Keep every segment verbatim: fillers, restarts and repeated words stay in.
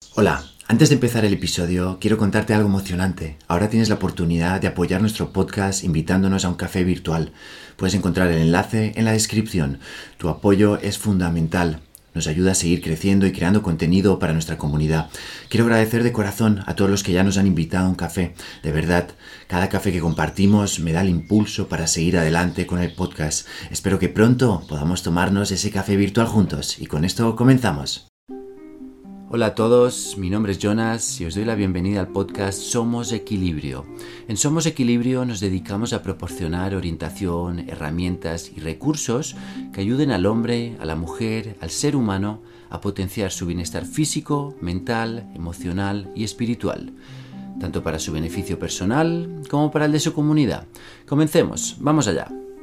Hola, antes de empezar el episodio quiero contarte algo emocionante. Ahora tienes la oportunidad de apoyar nuestro podcast invitándonos a un café virtual. Puedes encontrar el enlace en la descripción. Tu apoyo es fundamental. Nos ayuda a seguir creciendo y creando contenido para nuestra comunidad. Quiero agradecer de corazón a todos los que ya nos han invitado a un café. De verdad, cada café que compartimos me da el impulso para seguir adelante con el podcast. Espero que pronto podamos tomarnos ese café virtual juntos. Y con esto comenzamos. Hola a todos, mi nombre es Jonas y os doy la bienvenida al podcast Somos Equilibrio. En Somos Equilibrio nos dedicamos a proporcionar orientación, herramientas y recursos que ayuden al hombre, a la mujer, al ser humano a potenciar su bienestar físico, mental, emocional y espiritual, tanto para su beneficio personal como para el de su comunidad. Comencemos, vamos allá.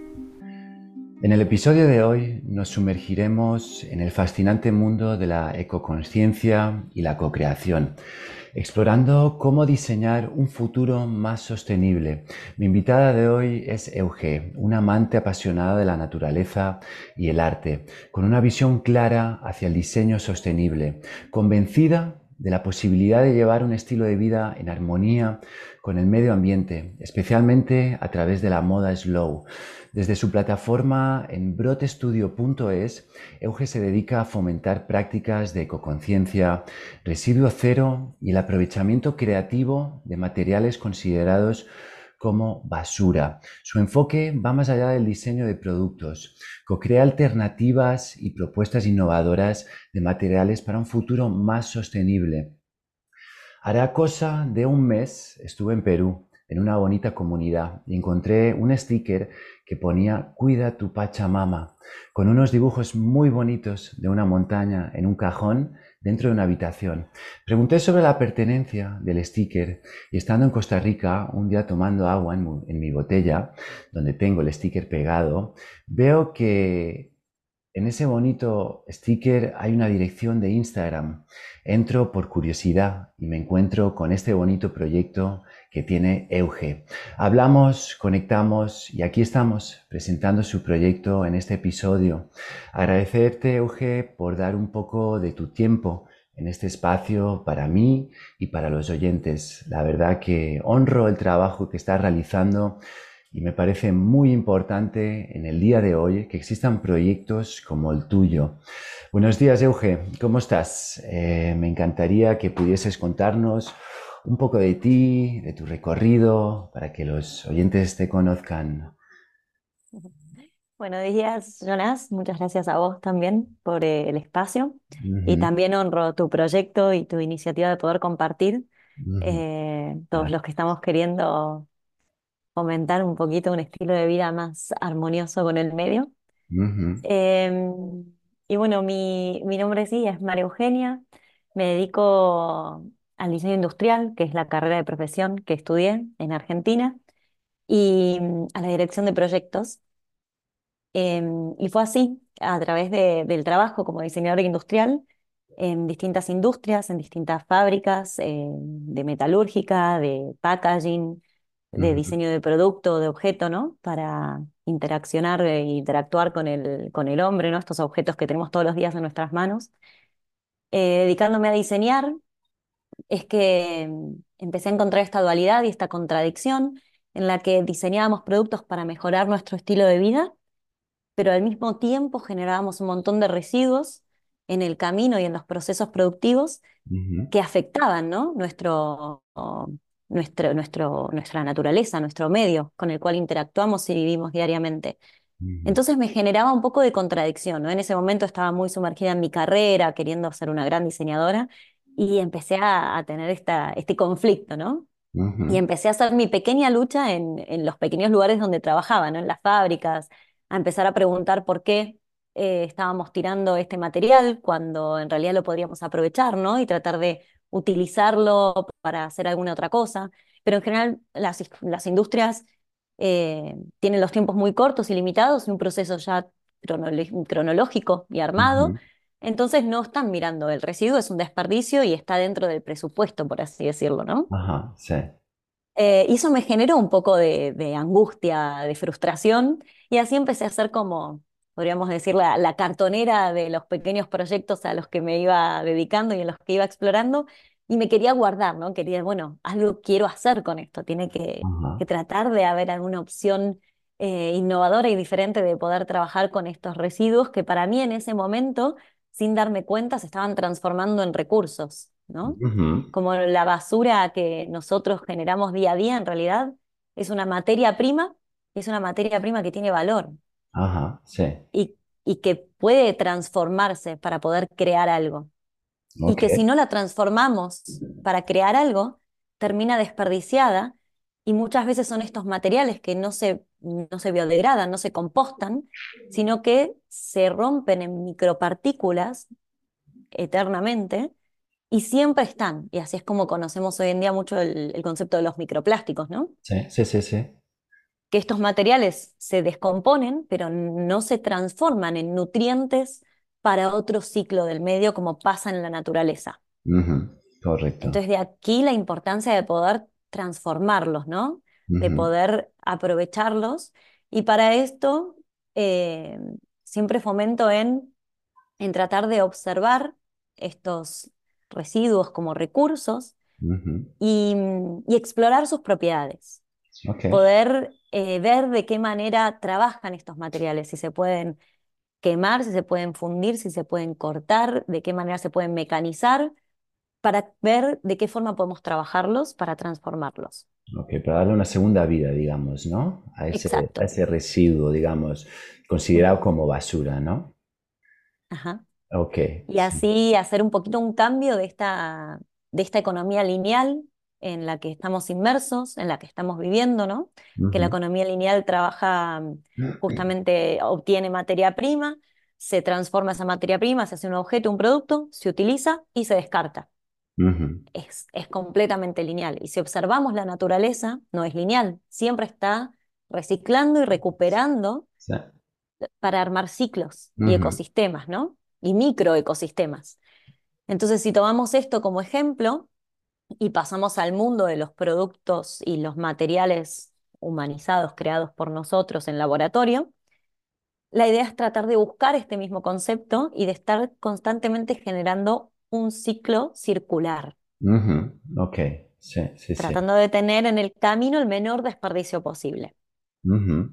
En el episodio de hoy nos sumergiremos en el fascinante mundo de la ecoconsciencia y la cocreación, explorando cómo diseñar un futuro más sostenible. Mi invitada de hoy es Euge, una amante apasionada de la naturaleza y el arte, con una visión clara hacia el diseño sostenible, convencida de la posibilidad de llevar un estilo de vida en armonía con el medio ambiente, especialmente a través de la moda slow. Desde su plataforma en brotestudio punto es, Euge se dedica a fomentar prácticas de ecoconciencia, residuo cero y el aprovechamiento creativo de materiales considerados como basura. Su enfoque va más allá del diseño de productos, co-crea alternativas y propuestas innovadoras de materiales para un futuro más sostenible. Hará cosa de un mes estuve en Perú, en una bonita comunidad, y encontré un sticker que ponía "Cuida tu Pachamama", con unos dibujos muy bonitos de una montaña en un cajón dentro de una habitación. Pregunté sobre la pertenencia del sticker y estando en Costa Rica, un día tomando agua en, en mi botella, donde tengo el sticker pegado, veo que en ese bonito sticker hay una dirección de Instagram. Entro por curiosidad y me encuentro con este bonito proyecto que tiene Euge. Hablamos, conectamos y aquí estamos presentando su proyecto en este episodio. Agradecerte, Euge, por dar un poco de tu tiempo en este espacio para mí y para los oyentes. La verdad que honro el trabajo que estás realizando y me parece muy importante en el día de hoy que existan proyectos como el tuyo. Buenos días, Euge, ¿cómo estás? Eh, me encantaría que pudieses contarnos un poco de ti, de tu recorrido, para que los oyentes te conozcan. Buenos días, Jonas. Muchas gracias a vos también por eh, el espacio y Ujú, también honro tu proyecto y tu iniciativa de poder compartir ujú. eh, todos Gracias. los que estamos queriendo fomentar un poquito un estilo de vida más armonioso con el medio. Ujú, Em, y bueno, mi, mi nombre sí es María Eugenia. Me dedico al diseño industrial, que es la carrera de profesión que estudié en Argentina, y mm, a la dirección de proyectos. Em, y fue así, a través de- del trabajo como diseñador industrial en distintas industrias, en distintas fábricas, eh, de metalúrgica, de packaging, de ujú, diseño de producto, de objeto, ¿no? Para interaccionar e interactuar con el, con el hombre, ¿no? Estos objetos que tenemos todos los días en nuestras manos. Eh, dedicándome a diseñar, es que em, empecé a encontrar esta dualidad y esta contradicción en la que diseñábamos productos para mejorar nuestro estilo de vida, pero al mismo tiempo generábamos un montón de residuos en el camino y en los procesos productivos ujú, que afectaban, ¿no? Nuestro, nuestro, nuestro, nuestra naturaleza, nuestro medio con el cual interactuamos y vivimos diariamente. ujú, Entonces me generaba un poco de contradicción, ¿no? En ese momento estaba muy sumergida en mi carrera, queriendo ser una gran diseñadora, y empecé a, a tener esta, este conflicto, ¿no? Y ujú, empecé a hacer mi pequeña lucha en, en los pequeños lugares donde trabajaba, ¿no? En las fábricas, a empezar a preguntar por qué eh, estábamos tirando este material cuando en realidad lo podríamos aprovechar, ¿no? Y tratar de utilizarlo para hacer alguna otra cosa. Pero en general las, is- las industrias eh, tienen los tiempos muy cortos y limitados y un proceso ya cronolo- cronológico y armado. ujú. Entonces no están mirando el residuo, es un desperdicio y está dentro del presupuesto, por así decirlo, ¿no? Ajá, sí. Eh, y eso me generó un poco de, de angustia, de frustración, y así empecé a hacer como podríamos decir, la, la cartonera de los pequeños proyectos a los que me iba dedicando y en los que iba explorando, y me quería guardar, ¿no? Quería, bueno, algo quiero hacer con esto, tiene que, Ajá. que tratar de haber alguna opción eh, innovadora y diferente de poder trabajar con estos residuos que para mí en ese momento, sin darme cuenta, se estaban transformando en recursos, ¿no? Ujú. Como la basura que nosotros generamos día a día, en realidad es una materia prima, es una materia prima que tiene valor Ajá, sí. y, y que puede transformarse para poder crear algo. Y Ok. que si no la transformamos para crear algo, termina desperdiciada y muchas veces son estos materiales que no se, no se biodegradan, no se compostan, sino que se rompen en micropartículas eternamente y siempre están. Y así es como conocemos hoy en día mucho el, el concepto de los microplásticos, ¿no? Sí, sí, sí, sí. Que estos materiales se descomponen, pero no se transforman en nutrientes para otro ciclo del medio como pasa en la naturaleza. Ujú. Correcto. Entonces, de aquí la importancia de poder transformarlos, ¿no? De Ujú. poder aprovecharlos. Y para esto, eh, siempre fomento en, en tratar de observar estos residuos como recursos Ujú. y, y explorar sus propiedades. Ok. Poder eh, ver de qué manera trabajan estos materiales, si se pueden quemar, si se pueden fundir, si se pueden cortar, de qué manera se pueden mecanizar, para ver de qué forma podemos trabajarlos para transformarlos. Ok, para darle una segunda vida, digamos, ¿no? A ese, a Exacto. ese residuo, digamos, considerado Ujú. como basura, ¿no? Ajá. Ok, Y sí. así hacer un poquito un cambio de esta, de esta economía lineal en la que estamos inmersos, en la que estamos viviendo, ¿no? Que la Ujú. economía lineal trabaja, mm, justamente obtiene materia prima, se transforma esa materia prima, se hace un objeto, un producto, se utiliza y se descarta. Ujú. Es, es completamente lineal. Y si observamos la naturaleza, no es lineal, siempre está reciclando y recuperando Sí. para armar ciclos y Ujú. ecosistemas, ¿no? Y microecosistemas. Entonces, si tomamos esto como ejemplo y pasamos al mundo de los productos y los materiales humanizados creados por nosotros en laboratorio, la idea es tratar de buscar este mismo concepto y de estar constantemente generando un ciclo circular, Ujú. Ok, sí, sí, sí. tratando de tener en el camino el menor desperdicio posible. Ujú.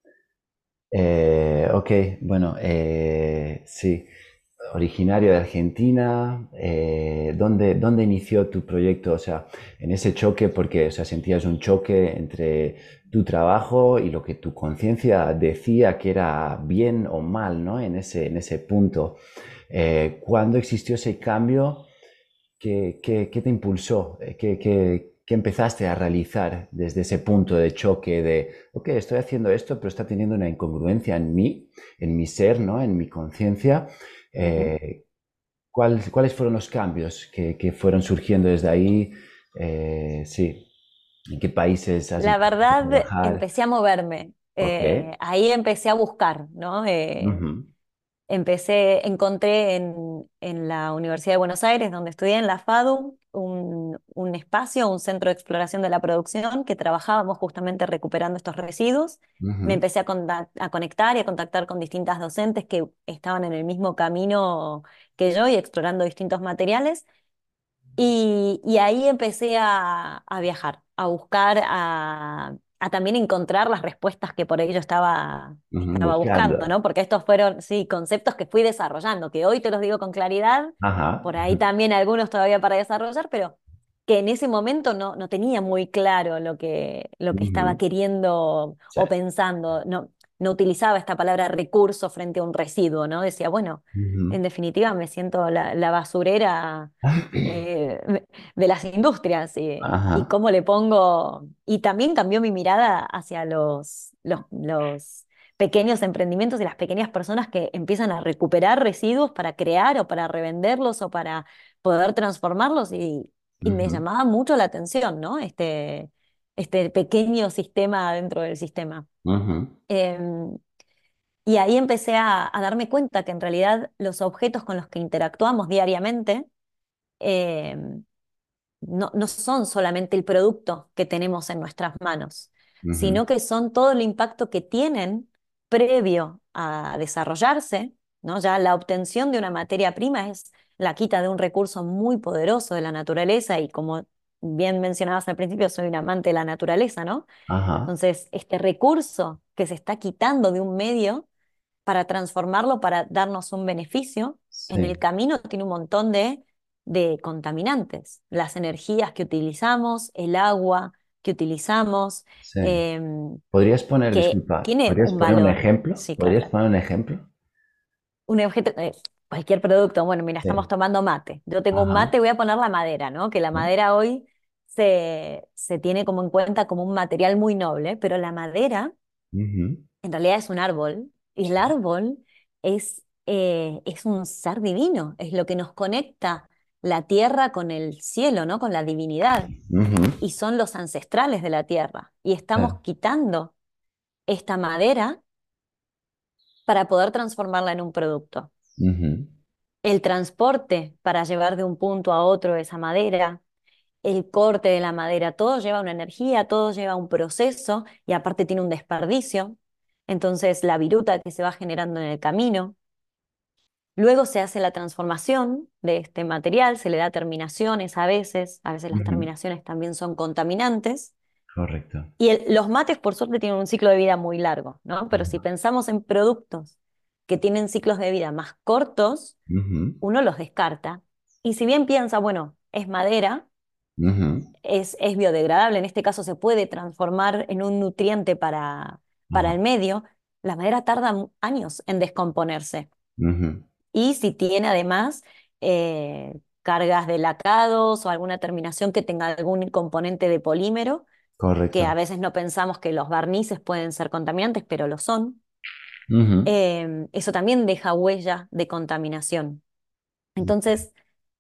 Eh, ok, bueno, eh, sí, originario de Argentina, eh, ¿dónde, dónde inició tu proyecto? O sea, en ese choque, porque, o sea, sentías un choque entre tu trabajo y lo que tu conciencia decía que era bien o mal, ¿no? En ese, en ese punto. Eh, ¿cuándo existió ese cambio? ¿Qué, qué- qué te impulsó? Eh, ¿Qué, qué- qué empezaste a realizar desde ese punto de choque de, ok, estoy haciendo esto, pero está teniendo una incongruencia en mí, en mi ser, ¿no? En mi conciencia. Ujú. Eh, ¿cuál- ¿cuáles fueron los cambios que, que fueron surgiendo desde ahí? Eh, sí, ¿en qué países has La empezado a verdad, trabajar? empecé a moverme. Ok. Eh, ahí empecé a buscar, ¿no? Eh, Ujú. Empecé, encontré en, en la Universidad de Buenos Aires, donde estudié en la FADU, un, un espacio, un centro de exploración de la producción, que trabajábamos justamente recuperando estos residuos. Me Ujú. empecé a, contac- a conectar y a contactar con distintas docentes que estaban en el mismo camino que yo y explorando distintos materiales. Y, y ahí empecé a, a viajar, a buscar, a, a también encontrar las respuestas que por ahí yo estaba, Ujú. estaba buscando, Buscando. ¿no? Porque estos fueron, sí, conceptos que fui desarrollando, que hoy te los digo con claridad, Ajá. por ahí también algunos todavía para desarrollar, pero que en ese momento no, no tenía muy claro lo que, lo que estaba Ujú. queriendo Sí. o pensando. No, no utilizaba esta palabra recurso frente a un residuo, ¿no? Decía, bueno, Ujú. en definitiva me siento la, la basurera eh, de las industrias y, y Ajá. cómo le pongo, y también cambió mi mirada hacia los, los, los pequeños emprendimientos y las pequeñas personas que empiezan a recuperar residuos para crear o para revenderlos o para poder transformarlos y, y me Ujú. llamaba mucho la atención, ¿no? Este, este pequeño sistema dentro del sistema. Ujú. Em, y ahí empecé a, a darme cuenta que en realidad los objetos con los que interactuamos diariamente, em, no, no son solamente el producto que tenemos en nuestras manos, Ujú. sino que son todo el impacto que tienen previo a desarrollarse, ¿no? Ya la obtención de una materia prima es la quita de un recurso muy poderoso de la naturaleza y como bien mencionabas al principio, soy un amante de la naturaleza, ¿no? Ajá. Entonces, este recurso que se está quitando de un medio para transformarlo, para darnos un beneficio, en el Sí, camino tiene un montón de, de contaminantes. Las energías que utilizamos, el agua que utilizamos, sí. em, ¿Podrías poner, que disculpa, tiene podrías un poner un valor. ejemplo? Sí, claro. ¿Podrías poner un ejemplo? Un objeto, eh, cualquier producto, bueno, mira, estamos Sí. tomando mate. Yo tengo un Ajá. mate, voy a poner la madera, ¿no? Que la Sí. madera hoy se, se tiene como en cuenta como un material muy noble, pero la madera Ujú. en realidad es un árbol, y el Sí. árbol es, eh, es un ser divino, es lo que nos conecta la tierra con el cielo, ¿no? Con la divinidad, Ujú. y son los ancestrales de la tierra. Y Sí. estamos quitando esta madera para poder transformarla en un producto. Ujú. El transporte para llevar de un punto a otro esa madera, el corte de la madera, todo lleva una energía, todo lleva un proceso y aparte tiene un desperdicio. Entonces la viruta que se va generando en el camino. Luego se hace la transformación de este material, se le da terminaciones a veces, a veces las Ujú. terminaciones también son contaminantes. Correcto. Y el- los mates, por suerte, tienen un ciclo de vida muy largo, ¿no? Pero si Ajá. pensamos en productos que tienen ciclos de vida más cortos, Ujú. uno los descarta. Y si bien piensa, bueno, es madera, Ujú. es, es biodegradable, en este caso se puede transformar en un nutriente para, para Ajá. el medio, la madera tarda mu- años en descomponerse. Ujú. Y si tiene además eh, cargas de lacados o alguna terminación que tenga algún componente de polímero, que Correcto. a veces no pensamos que los barnices pueden ser contaminantes, pero lo son, Ujú. eh, eso también deja huella de contaminación. Entonces,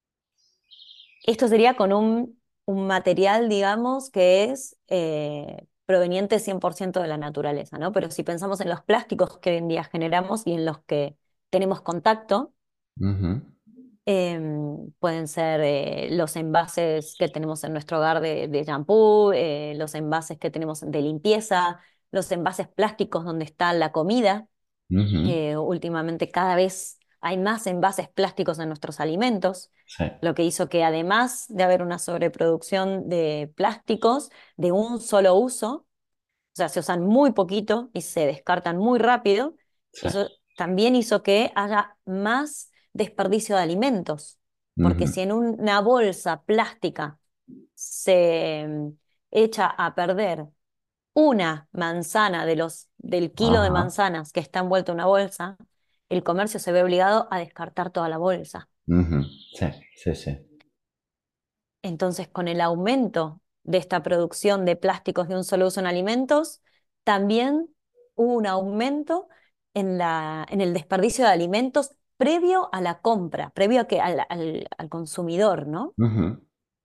esto sería con un, un material, digamos, que es eh, proveniente cien por ciento de la naturaleza, ¿no? Pero si pensamos en los plásticos que hoy en día generamos y en los que tenemos contacto, Ujú. em, pueden ser eh, los envases que tenemos en nuestro hogar de, de shampoo, eh, los envases que tenemos de limpieza, los envases plásticos donde está la comida. Ujú. Eh, últimamente cada vez hay más envases plásticos en nuestros alimentos, Sí. lo que hizo que además de haber una sobreproducción de plásticos de un solo uso, o sea, se usan muy poquito y se descartan muy rápido, Sí. eso también hizo que haya más desperdicio de alimentos, porque Ujú. si en una bolsa plástica se mm, echa a perder una manzana de los, del kilo de Ajá. manzanas que está envuelto en una bolsa, el comercio se ve obligado a descartar toda la bolsa. Ujú. Sí, sí, sí. Entonces, con el aumento de esta producción de plásticos de un solo uso en alimentos, también hubo un aumento en la, en el desperdicio de alimentos previo a la compra, previo a que, al, al- al consumidor, ¿no? Ujú.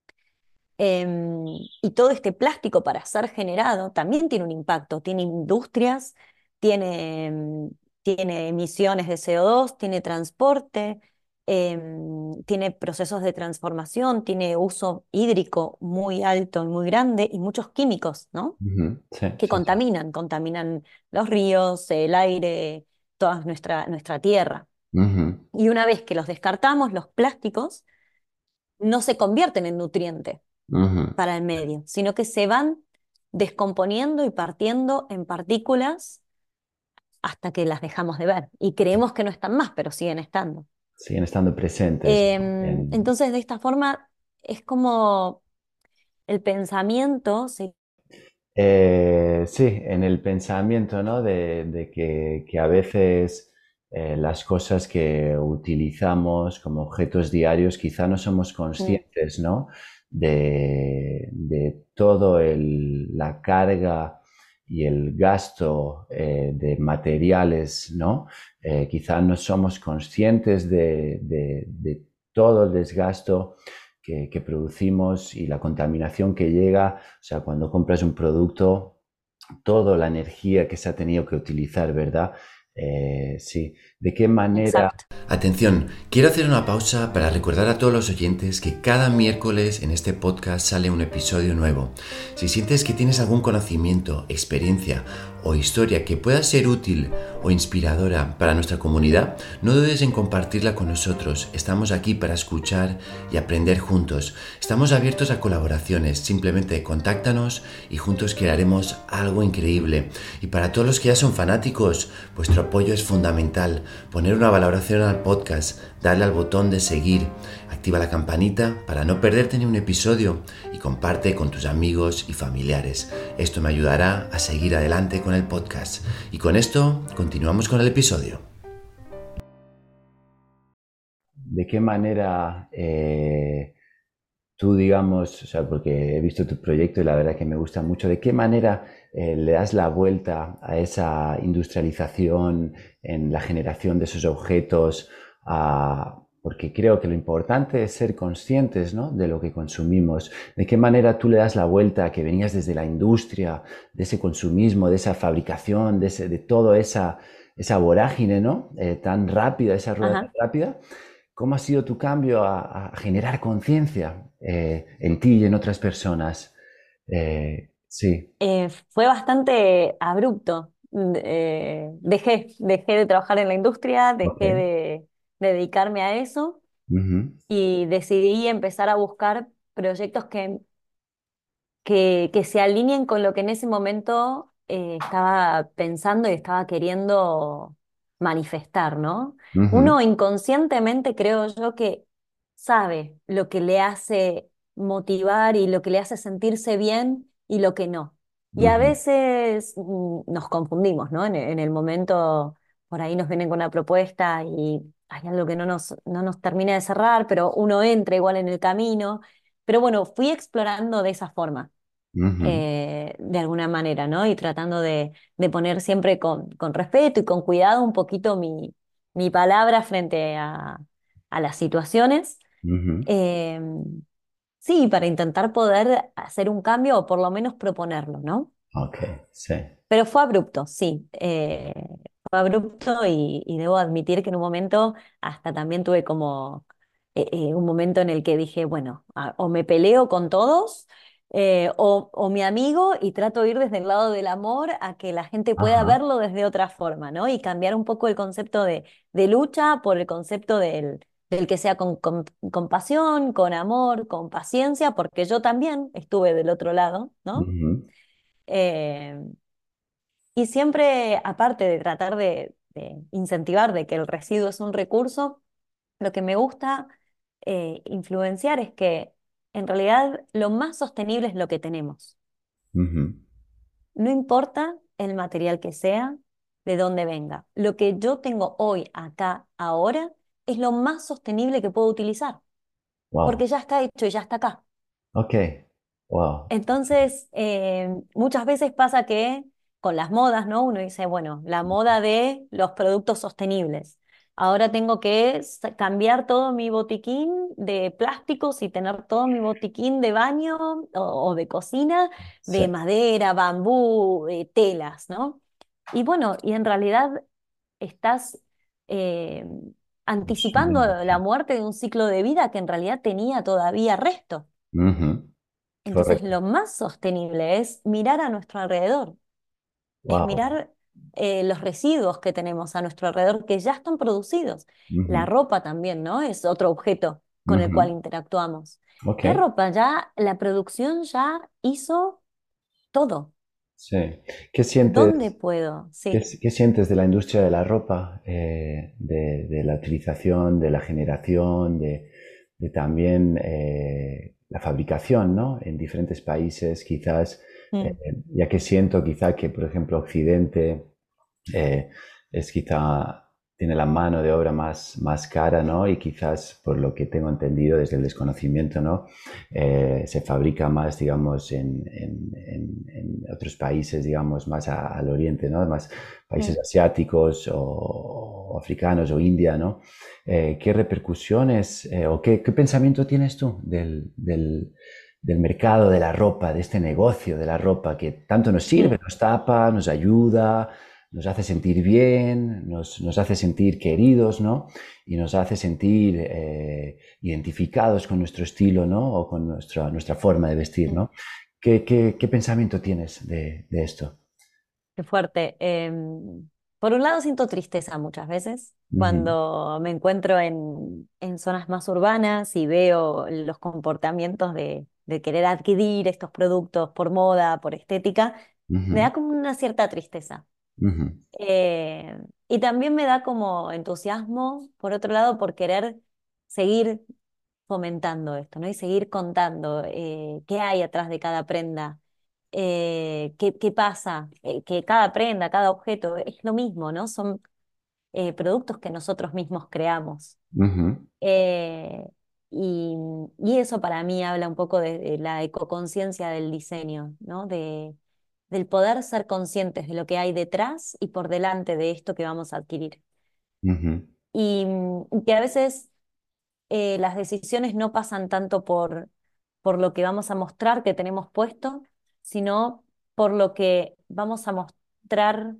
Em, y todo este plástico para ser generado también tiene un impacto, tiene industrias, tiene, em, tiene emisiones de C O dos, tiene transporte, em, tiene procesos de transformación, tiene uso hídrico muy alto y muy grande y muchos químicos, ¿no? Ujú. Sí, Que sí, sí. contaminan, contaminan los ríos, el aire, toda nuestra, nuestra tierra. Ujú. Y una vez que los descartamos, los plásticos no se convierten en nutriente Ujú. para el medio, sino que se van descomponiendo y partiendo en partículas hasta que las dejamos de ver y creemos que no están más, pero siguen estando. Siguen estando presentes, ¿no? Em, En- entonces, de esta forma, es como el pensamiento, sí, Eh, sí, en el pensamiento, ¿no? De, de que, que a veces eh, las cosas que utilizamos como objetos diarios quizá no somos mm, conscientes, ¿no? De, de todo el, la carga y el gasto eh, de materiales, ¿no? Eh, quizá no somos conscientes de, de- de todo el desgasto que, que producimos y la contaminación que llega. O sea, cuando compras un producto, toda la energía que se ha tenido que utilizar, ¿verdad? Eh, sí. ¿De qué manera? exacto. Atención, quiero hacer una pausa para recordar a todos los oyentes que cada miércoles en este podcast sale un episodio nuevo. Si sientes que tienes algún conocimiento, experiencia o historia que pueda ser útil o inspiradora para nuestra comunidad, no dudes en compartirla con nosotros. Estamos aquí para escuchar y aprender juntos. Estamos abiertos a colaboraciones. Simplemente contáctanos y juntos crearemos algo increíble. Y para todos los que ya son fanáticos, vuestro apoyo es fundamental. Poner una valoración al podcast, darle al botón de seguir, activa la campanita para no perderte ni un episodio y comparte con tus amigos y familiares. Esto me ayudará a seguir adelante con el podcast. Y con esto continuamos con el episodio. ¿De qué manera eh, tú, digamos, o sea, porque he visto tu proyecto y la verdad que me gusta mucho, de qué manera eh, le das la vuelta a esa industrialización en la generación de esos objetos? A, porque creo que lo importante es ser conscientes, ¿no?, de lo que consumimos. ¿De qué manera tú le das la vuelta a que venías desde la industria, de ese consumismo, de esa fabricación, de, ese, de toda esa, esa vorágine, ¿no?, eh, tan rápida, esa rueda tan Ajá. rápida? ¿Cómo ha sido tu cambio a, a generar conciencia eh, en ti y en otras personas? Eh, sí. Eh, fue bastante abrupto. Eh, dejé, dejé de trabajar en la industria, Ok. dejé de, de dedicarme a eso Ujú, y decidí empezar a buscar proyectos que que, que se alineen con lo que en ese momento eh, estaba pensando y estaba queriendo manifestar, ¿no? ujú, Uno inconscientemente creo yo que sabe lo que le hace motivar y lo que le hace sentirse bien y lo que no. Y a ujú, veces mm, nos confundimos, ¿no? En, en el momento, por ahí nos vienen con una propuesta y hay algo que no nos, no nos termina de cerrar, pero uno entra igual en el camino. Pero bueno, fui explorando de esa forma, ujú, eh, de alguna manera, ¿no? Y tratando de, de poner siempre con, con respeto y con cuidado un poquito mi, mi palabra frente a, a las situaciones. ujú. Eh, sí, para intentar poder hacer un cambio o por lo menos proponerlo, ¿no? Ok, sí. Pero fue abrupto, sí. Eh, fue abrupto y, y debo admitir que en un momento hasta también tuve como eh, eh, un momento en el que dije, bueno, a- o me peleo con todos eh, o, o me amigo y trato de ir desde el lado del amor a que la gente pueda Ajá. verlo desde otra forma, ¿no? Y cambiar un poco el concepto de, de lucha por el concepto del, del que sea con, con, con pasión, con amor, con paciencia, porque yo también estuve del otro lado, ¿no? Ujú, Eh, y siempre, aparte de tratar de, de incentivar de que el residuo es un recurso, lo que me gusta eh, influenciar es que en realidad lo más sostenible es lo que tenemos. ujú. No importa el material que sea, de dónde venga. Lo que yo tengo hoy, acá, ahora, es lo más sostenible que puedo utilizar, Wow. porque ya está hecho y ya está acá. Ok. Wow. Entonces, eh, muchas veces pasa que con las modas, ¿no? Uno dice, bueno, la moda de los productos sostenibles. Ahora tengo que sa- cambiar todo mi botiquín de plásticos y tener todo mi botiquín de baño o, o de cocina Sí. de madera, bambú, eh, telas, ¿no? Y bueno, y en realidad estás eh, anticipando Consumiendo. la muerte de un ciclo de vida que en realidad tenía todavía resto. Ujú. Entonces, Correcto. lo más sostenible es mirar a nuestro alrededor, es Wow. mirar eh, los residuos que tenemos a nuestro alrededor que ya están producidos. La Ujú, ropa también, ¿no? Es otro objeto con el cual ujú. interactuamos. Ok. La ropa ya, la producción ya hizo todo. Sí. ¿Qué ¿Dónde sientes? puedo? ¿Qué, Sí. qué sientes de la industria de la ropa, eh, de, de la utilización, de la generación, de, de también eh, la fabricación, ¿no?, en diferentes países, quizás, eh, Mm. ya que siento quizá que, por ejemplo, Occidente eh, es quizá, tiene la mano de obra más, más cara, ¿no? Y quizás, por lo que tengo entendido desde el desconocimiento, ¿no?, Eh, se fabrica más, digamos, en, en- en- en otros países, digamos, más a- al oriente, ¿no? Más países Mm. asiáticos o, o africanos o India, ¿no? Eh, ¿qué repercusiones eh, o qué, qué pensamiento tienes tú del, del, del mercado de la ropa, de este negocio de la ropa que tanto nos sirve, Mm. nos tapa, nos ayuda, nos hace sentir bien, nos, nos hace sentir queridos, ¿no? Y nos hace sentir eh, identificados con nuestro estilo, ¿no? O con nuestra, nuestra forma de vestir, Mm. ¿no? ¿Qué, qué, qué pensamiento tienes de, de esto? Qué fuerte. Em, por un lado siento tristeza muchas veces Ujú, cuando me encuentro en, en zonas más urbanas y veo los comportamientos de, de querer adquirir estos productos por moda, por estética, me ujú, da como una cierta tristeza. ujú, Eh, y también me da como entusiasmo, por otro lado, por querer seguir fomentando esto, ¿no? Y seguir contando eh, qué hay atrás de cada prenda, eh, qué, qué pasa, eh, que cada prenda, cada objeto es lo mismo, ¿no? Son eh, productos que nosotros mismos creamos. ujú, Eh, y, y eso para mí habla un poco de, de la ecoconciencia del diseño, ¿no? De, del poder ser conscientes de lo que hay detrás y por delante de esto que vamos a adquirir. ujú, Y, y que a veces eh, las decisiones no pasan tanto por, por lo que vamos a mostrar que tenemos puesto, sino por lo que vamos a mostrar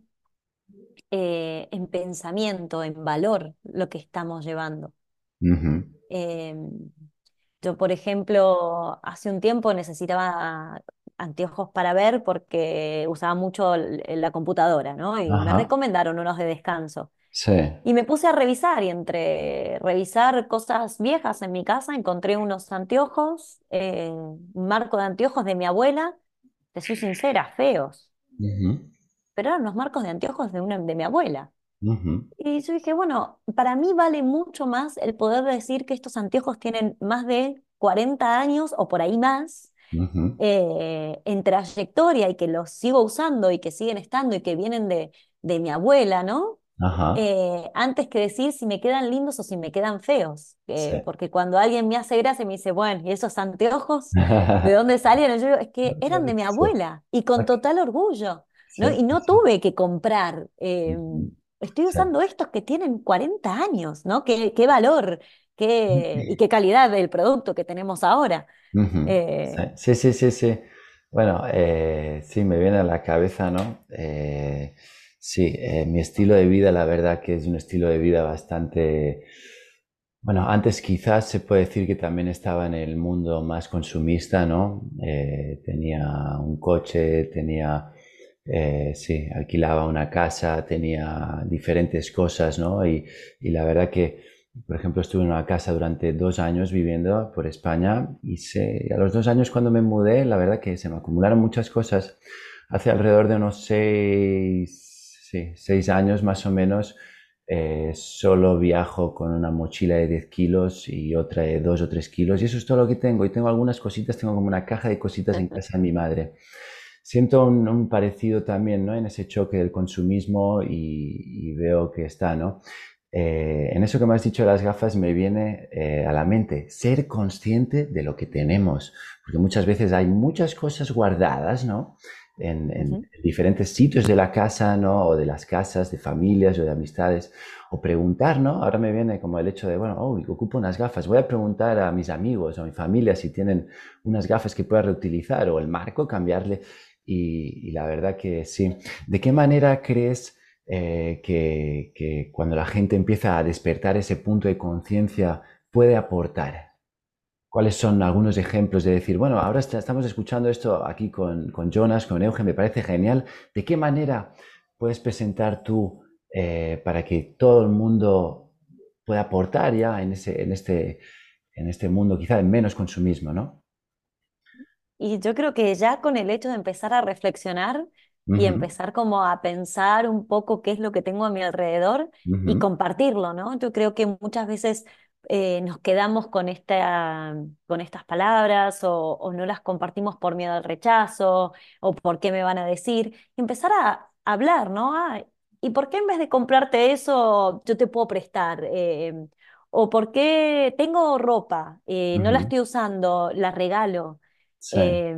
eh, en pensamiento, en valor, lo que estamos llevando. ujú, Eh, yo, por ejemplo, hace un tiempo necesitaba anteojos para ver porque usaba mucho l- la computadora, ¿no? Y me ajá, recomendaron unos de descanso. sí, Y me puse a revisar y entre revisar cosas viejas en mi casa encontré unos anteojos, eh, un marco de anteojos de mi abuela, te soy sincera, feos, ujú, pero eran unos marcos de anteojos de, una, de mi abuela. ujú, Y yo dije, bueno, para mí vale mucho más el poder decir que estos anteojos tienen más de cuarenta años o por ahí más ujú, eh, en trayectoria y que los sigo usando y que siguen estando y que vienen de, de mi abuela, ¿no? ajá, Eh, antes que decir si me quedan lindos o si me quedan feos. sí. Eh, porque cuando alguien me hace gracia y me dice, bueno, ¿y esos anteojos de dónde salieron? Yo digo, es que eran de mi Sí, abuela y con ok, total orgullo, sí, ¿no? Y sí, no sí. tuve que comprar. Eh, Ujú, estoy sí. usando estos que tienen cuarenta años, ¿no? Qué, qué valor qué, y qué calidad del producto que tenemos ahora. Ujú, sí, Eh, sí, sí, sí, sí. Bueno, eh, sí, me viene a la cabeza, ¿no? Eh, sí, eh, mi estilo de vida, la verdad que es un estilo de vida bastante... Bueno, antes quizás se puede decir que también estaba en el mundo más consumista, ¿no? Eh, tenía un coche, tenía, eh, sí, alquilaba una casa, tenía diferentes cosas, ¿no? Y, y la verdad que, por ejemplo, estuve en una casa durante dos años viviendo por España y se- a los dos años cuando me mudé, la verdad que se me acumularon muchas cosas. Hace alrededor de unos seis, sí, seis años más o menos eh, solo viajo con una mochila de diez kilos y otra de dos o tres kilos y eso es todo lo que tengo. Y tengo algunas cositas, tengo como una caja de cositas en casa de mi madre. Siento un, un parecido también, ¿no? En ese choque del consumismo y, y veo que está, ¿no? Eh, en eso que me has dicho de las gafas me viene eh, a la mente ser consciente de lo que tenemos, porque muchas veces hay muchas cosas guardadas, ¿no? En, en ujú. diferentes sitios de la casa, ¿no? O de las casas, de familias o de amistades, o preguntar, ¿no? Ahora me viene como el hecho de, bueno, oh, ocupo unas gafas, voy a preguntar a mis amigos o a mi familia si tienen unas gafas que pueda reutilizar o el marco, cambiarle. Y, y la verdad que sí. ¿De qué manera crees eh, que, que cuando la gente empieza a despertar ese punto de conciencia puede aportar? ¿Cuáles son algunos ejemplos de decir, bueno, ahora está- estamos escuchando esto aquí con, con Jonas, con Eugen, me parece genial. ¿De qué manera puedes presentar tú eh, para que todo el mundo pueda aportar ya en, ese, en, este, en este mundo quizá de menos consumismo, ¿no? Y yo creo que ya con el hecho de empezar a reflexionar y Ujú, empezar como a pensar un poco qué es lo que tengo a mi alrededor y ujú, compartirlo, ¿no? Yo creo que muchas veces eh, nos quedamos con esta, con estas palabras o, o no las compartimos por miedo al rechazo o por qué me van a decir. Y empezar a hablar, ¿no? Ah, ¿y por qué en vez de comprarte eso yo te puedo prestar? Eh, ¿o por qué tengo ropa, eh, no la ujú. estoy usando, la regalo? Sí. eh,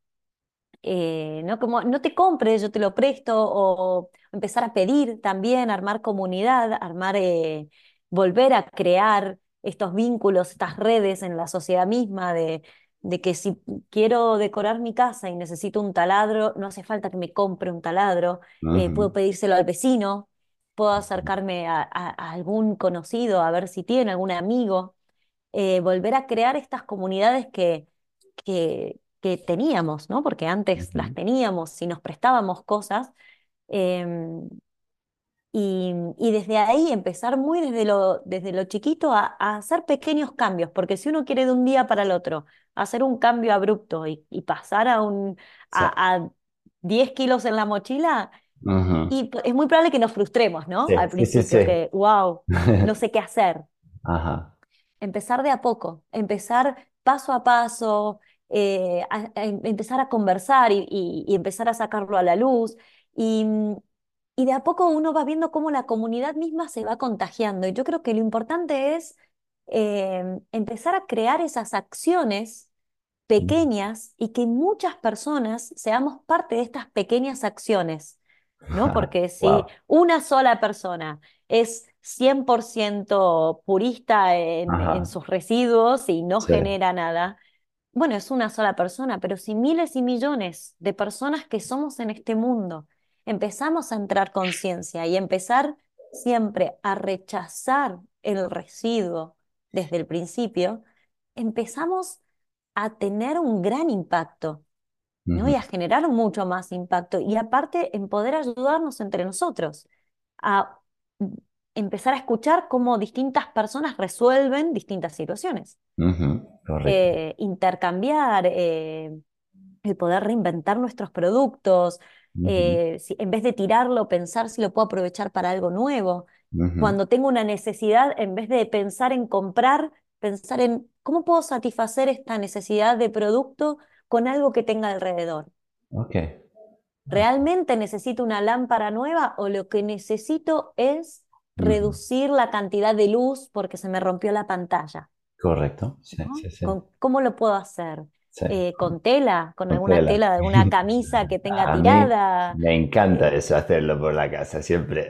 eh, ¿no? Como no te compres, yo te lo presto, o empezar a pedir también, armar comunidad, armar, eh, volver a crear estos vínculos, estas redes en la sociedad misma de, de que si quiero decorar mi casa y necesito un taladro, no hace falta que me compre un taladro, eh, puedo Ujú, pedírselo al vecino, puedo acercarme a, a- a algún conocido a ver si tiene algún amigo, eh, volver a crear estas comunidades que, que, que teníamos, ¿no? Porque antes las ujú, teníamos y nos prestábamos cosas, Em, y, y desde ahí empezar muy desde lo, desde lo chiquito a, a hacer pequeños cambios, porque si uno quiere de un día para el otro hacer un cambio abrupto y, y pasar a, un, Sí. a, a diez kilos en la mochila, Ujú. y es muy probable que nos frustremos, ¿no? Sí, Al sí, sí, principio, sí. que, wow, no sé qué hacer. Ajá. Empezar de a poco, empezar paso a paso, eh, a- a em- empezar a conversar y, y- y empezar a sacarlo a la luz. Y, mm, y de a poco uno va viendo cómo la comunidad misma se va contagiando. Y yo creo que lo importante es eh, empezar a crear esas acciones pequeñas y que muchas personas seamos parte de estas pequeñas acciones, ¿no? Porque si Wow. una sola persona es cien por ciento purista en, en Ajá. sus residuos y no Sí. genera nada, bueno, es una sola persona, pero si miles y millones de personas que somos en este mundo empezamos a entrar conciencia y empezar siempre a rechazar el residuo desde el principio, empezamos a tener un gran impacto, ¿no? Ujú. Y a generar mucho más impacto. Y aparte, en poder ayudarnos entre nosotros, a empezar a escuchar cómo distintas personas resuelven distintas situaciones. Ujú. Correcto. Eh, intercambiar, eh, el poder reinventar nuestros productos, Ujú. eh, si- en vez de tirarlo, pensar si lo puedo aprovechar para algo nuevo. Ujú. Cuando tengo una necesidad, en vez de pensar en comprar, pensar en cómo puedo satisfacer esta necesidad de producto con algo que tenga alrededor. Ok. ¿Realmente necesito una lámpara nueva o lo que necesito es Ujú. reducir la cantidad de luz porque se me rompió la pantalla? Correcto. Sí, ¿No? sí, sí. Con, ¿cómo lo puedo hacer? Sí. Eh, ¿con tela? ¿Con Con alguna tela. tela de alguna camisa que tenga A mí tirada? me encanta Eh, eso, hacerlo por la casa, siempre.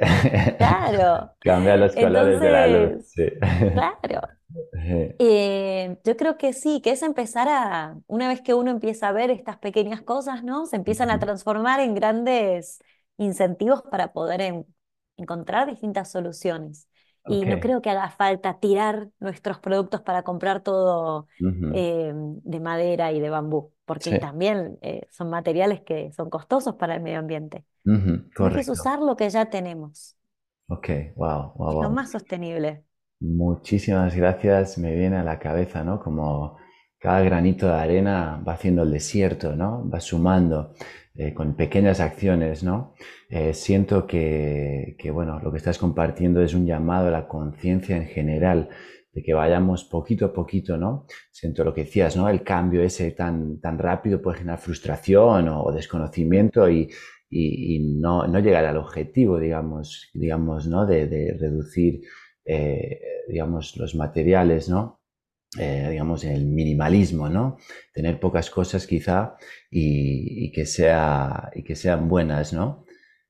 claro. Cambiar los colores de la luz. Entonces, Sí. claro. Eh, Eh, yo creo que sí, que es empezar a, una vez que uno empieza a ver estas pequeñas cosas, ¿no? Se empiezan a ujú. transformar en grandes incentivos para poder en- encontrar distintas soluciones. Y Ok. no creo que haga falta tirar nuestros productos para comprar todo Ujú. eh, de madera y de bambú, porque Sí. también eh, son materiales que son costosos para el medio ambiente, Ujú. sino que es Correcto. usar lo que ya tenemos, Ok. Wow, wow, que es lo wow. más sostenible. Muchísimas gracias, me viene a la cabeza, ¿no? Como cada granito de arena va haciendo el desierto, ¿no? Va sumando eh, con pequeñas acciones, ¿no? Eh, siento que, que, bueno, lo que estás compartiendo es un llamado a la conciencia en general, de que vayamos poquito a poquito, ¿no? Siento lo que decías, ¿no? El cambio ese tan, tan rápido puede generar frustración o, o desconocimiento y, y, y no, no llegar al objetivo, digamos, digamos, ¿no? De, de reducir eh, digamos, los materiales, ¿no? Eh, digamos, el minimalismo, ¿no? Tener pocas cosas quizá y, y que, sea, y que sean buenas, ¿no?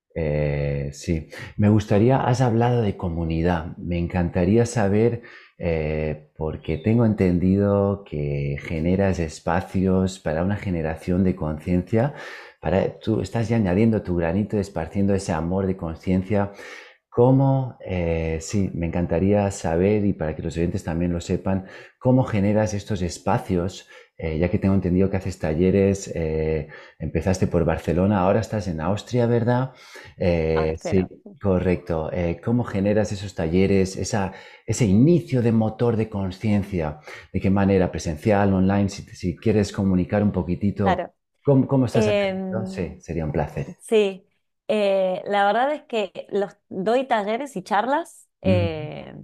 Eh, sí, me gustaría, has hablado de comunidad, me encantaría saber, eh, porque tengo entendido que generas espacios para una generación de conciencia, para, tú estás ya añadiendo tu granito, esparciendo ese amor de conciencia. ¿Cómo, eh, sí, me encantaría saber y para que los oyentes también lo sepan, cómo generas estos espacios, eh, ya que tengo entendido que haces talleres, eh, empezaste por Barcelona, ahora estás en Austria, ¿verdad? Ah, Eh, sí, espero. correcto. Eh, ¿cómo generas esos talleres, esa, ese inicio de motor de conciencia? ¿De qué manera? ¿Presencial, online? Si, si quieres comunicar un poquitito, Claro. ¿cómo, cómo estás haciendo? Sí, Em, sería un placer. Sí, eh, la verdad es que los doy talleres y charlas, Ujú, eh,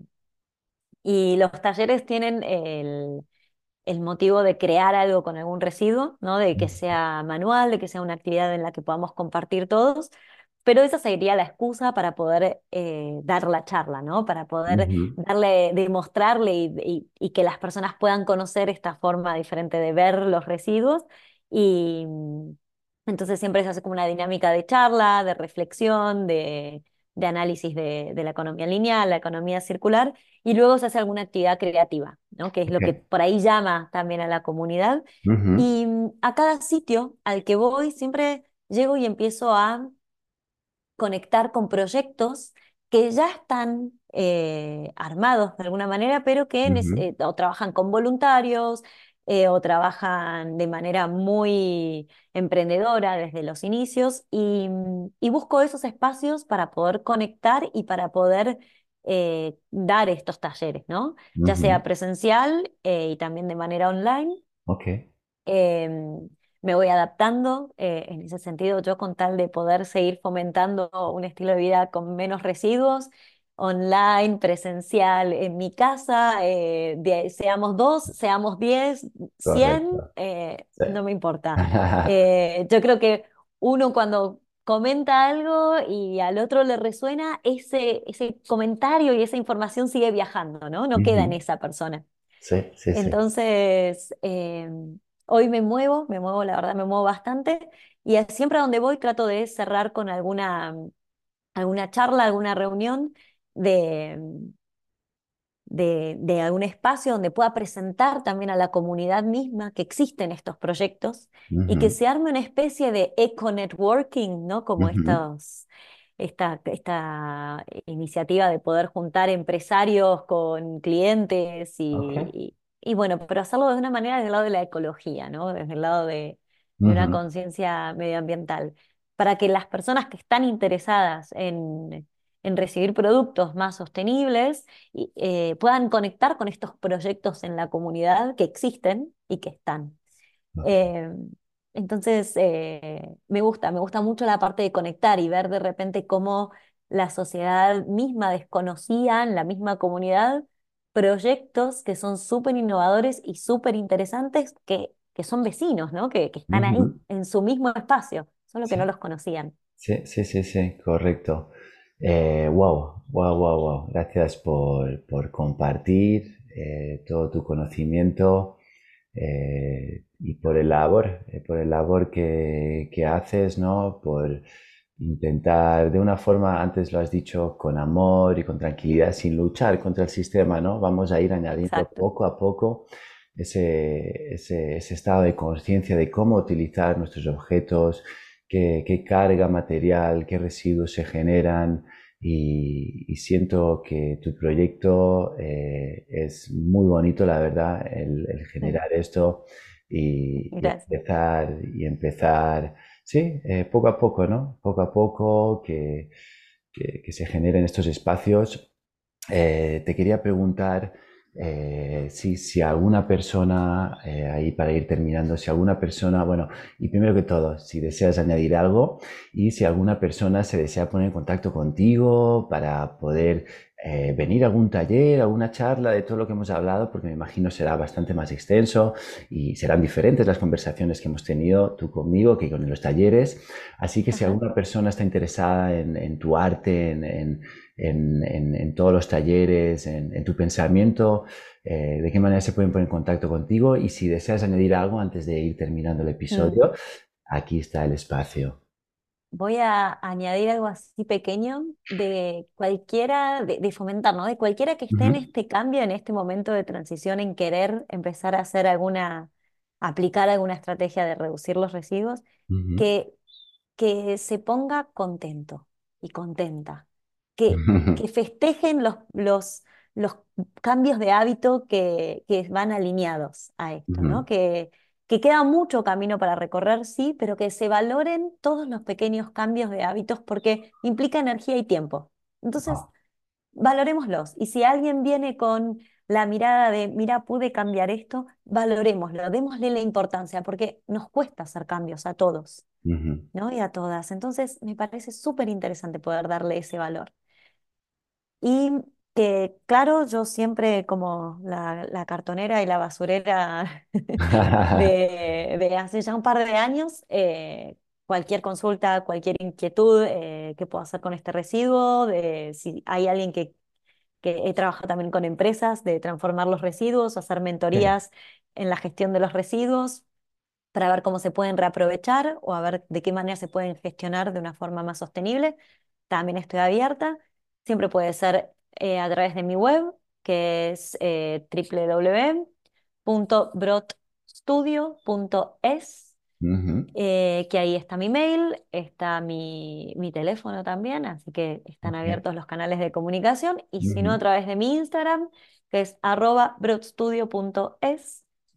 y los talleres tienen el, el motivo de crear algo con algún residuo, ¿no? De que sea manual, de que sea una actividad en la que podamos compartir todos, pero esa sería la excusa para poder eh, dar la charla, ¿no? Para poder ujú, darle, demostrarle y, y- y que las personas puedan conocer esta forma diferente de ver los residuos. Y mm, entonces siempre se hace como una dinámica de charla, de reflexión, de, de análisis de, de la economía lineal, la economía circular, y luego se hace alguna actividad creativa, ¿no? Que es lo que ok, por ahí llama también a la comunidad. ujú, Y mm, a cada sitio al que voy siempre llego y empiezo a conectar con proyectos que ya están eh, armados de alguna manera, pero que nece- ujú. eh, o trabajan con voluntarios, eh, o trabajan de manera muy emprendedora desde los inicios y, y busco esos espacios para poder conectar y para poder eh, dar estos talleres, ¿no? Ya Ujú. sea presencial eh, y también de manera online. Ok. Em, Me voy adaptando eh, en ese sentido, yo con tal de poder seguir fomentando un estilo de vida con menos residuos, online, presencial, en mi casa, eh, de- seamos dos, seamos diez, cien, Correcto. eh, Sí. no me importa. Eh, yo creo que uno cuando comenta algo y al otro le resuena, ese, ese comentario y esa información sigue viajando, ¿no? No queda en Ujú. esa persona. Sí, sí, sí. Entonces, eh, hoy me muevo, me muevo, la verdad me muevo bastante y a- siempre a donde voy trato de cerrar con alguna, alguna charla, alguna reunión de, de, de algún espacio donde pueda presentar también a la comunidad misma que existen estos proyectos y que Ujú. se arme una especie de eco-networking, ¿no? Como Ujú. estos, esta, esta iniciativa de poder juntar empresarios con clientes Ok. y, y, y bueno, pero hacerlo de una manera desde el lado de la ecología, ¿no? Desde el lado de, de una Ujú. conciencia medioambiental, para que las personas que están interesadas en en recibir productos más sostenibles y, eh, puedan conectar con estos proyectos en la comunidad que existen y que están. Ok. Eh, entonces, eh, me gusta, me gusta mucho la parte de conectar y ver de repente cómo la sociedad misma desconocía en la misma comunidad proyectos que son súper innovadores y súper interesantes que, que son vecinos, ¿no? Que, que están ahí Ujú. en su mismo espacio, solo que no Sí. los conocían. Sí, sí, sí, sí, correcto. Eh, wow, wow, wow, wow. Gracias por, por compartir eh, todo tu conocimiento eh, y por el labor, eh, por el labor que, que haces, ¿no? Por intentar, de una forma, antes lo has dicho, con amor y con tranquilidad, sin luchar contra el sistema, ¿no? Vamos a ir añadiendo Exacto. poco a poco ese, ese, ese estado de conciencia de cómo utilizar nuestros objetos, qué, qué carga material, qué residuos se generan y, y siento que tu proyecto eh, es muy bonito, la verdad, el, el Mm, generar esto y, y gracias. empezar y empezar, sí, eh, poco a poco, ¿no? Poco a poco que, que, que se generen estos espacios. Eh, te quería preguntar eh, si, si alguna persona, eh, ahí para ir terminando, si alguna persona, bueno, y primero que todo, si deseas añadir algo y si alguna persona se desea poner en contacto contigo para poder eh, venir a algún taller, a alguna charla de todo lo que hemos hablado, porque me imagino será bastante más extenso y serán diferentes las conversaciones que hemos tenido tú conmigo que con los talleres. Así que si Ajá. alguna persona está interesada en, en tu arte, en, en en, en, en todos los talleres, en, en tu pensamiento, eh, de qué manera se pueden poner en contacto contigo y si deseas añadir algo antes de ir terminando el Mm. episodio, aquí está el espacio. Voy a añadir algo así pequeño de cualquiera, de, de fomentar, ¿no? De cualquiera que esté en Ujú. este cambio, en este momento de transición, en querer empezar a hacer alguna, aplicar alguna estrategia de reducir los residuos, Ujú. que que se ponga contento y contenta, que, que festejen los, los, los cambios de hábito que, que van alineados a esto, Ujú. ¿no? Que, que queda mucho camino para recorrer, sí, pero que se valoren todos los pequeños cambios de hábitos porque implica energía y tiempo. Entonces, Wow. valorémoslos. Y si alguien viene con la mirada de, mira, pude cambiar esto, valorémoslo, démosle la importancia, porque nos cuesta hacer cambios a todos, Ujú. ¿no? Y a todas. Entonces, me parece súper interesante poder darle ese valor. Y que, claro, yo siempre como la, la cartonera y la basurera de, de hace ya un par de años, eh, cualquier consulta, cualquier inquietud eh, que pueda hacer con este residuo, de si hay alguien que, que he trabajado también con empresas de transformar los residuos, hacer Ok. mentorías en la gestión de los residuos para ver cómo se pueden reaprovechar o a ver de qué manera se pueden gestionar de una forma más sostenible. También estoy abierta. Siempre puede ser eh, a través de mi web, que es eh, w w w punto brotstudio punto es, Ujú. eh, que ahí está mi mail, está mi, mi teléfono también, así que están Ok. abiertos los canales de comunicación. Y si no, Ujú. a través de mi Instagram, que es arroba brotstudio punto es.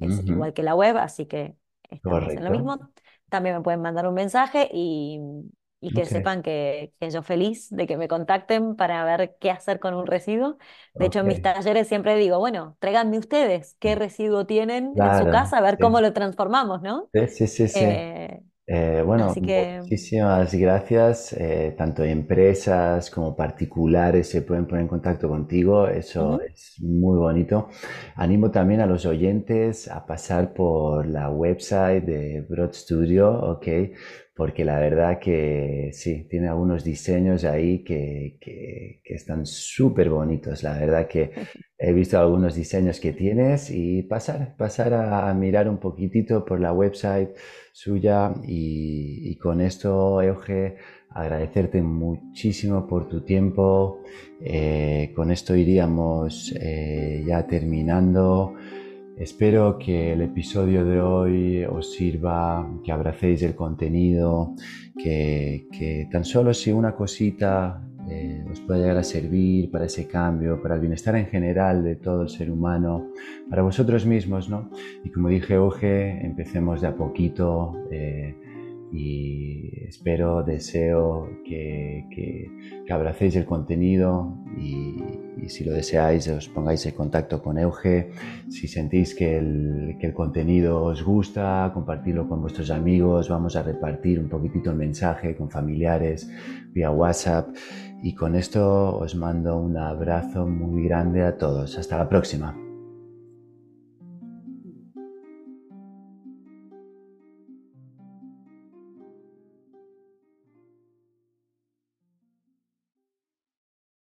es Ujú. igual que la web, así que estamos en lo Correcto. mismo. También me pueden mandar un mensaje y, y que Ok, sepan que, que yo feliz de que me contacten para ver qué hacer con un residuo. De hecho, ok. en mis talleres siempre digo, bueno, tráiganme ustedes qué residuo tienen en su Claro, casa, a ver cómo sí. lo transformamos, ¿no? Sí, sí, sí, sí. Eh, Eh, bueno, así que, muchísimas gracias. Eh, tanto empresas como particulares se pueden poner en contacto contigo. Eso ujú. es muy bonito. Animo también a los oyentes a pasar por la website de Broad Studio, ¿ok? Porque la verdad que sí, tiene algunos diseños ahí que, que- que están súper bonitos. La verdad que he visto algunos diseños que tienes y pasar, pasar a, a mirar un poquitito por la website suya y, y con esto, Euge, agradecerte muchísimo por tu tiempo. Eh, con esto iríamos eh, ya terminando. Espero que el episodio de hoy os sirva, que abracéis el contenido, que, que tan solo si una cosita eh, os pueda llegar a servir para ese cambio, para el bienestar en general de todo el ser humano, para vosotros mismos, ¿no? Y como dije, Euge, empecemos de a poquito eh, y espero, deseo que, que, que abracéis el contenido y, y si lo deseáis os pongáis en contacto con Euge. Si sentís que el, que el contenido os gusta, compartirlo con vuestros amigos, vamos a repartir un poquitito el mensaje con familiares vía WhatsApp y con esto os mando un abrazo muy grande a todos. Hasta la próxima.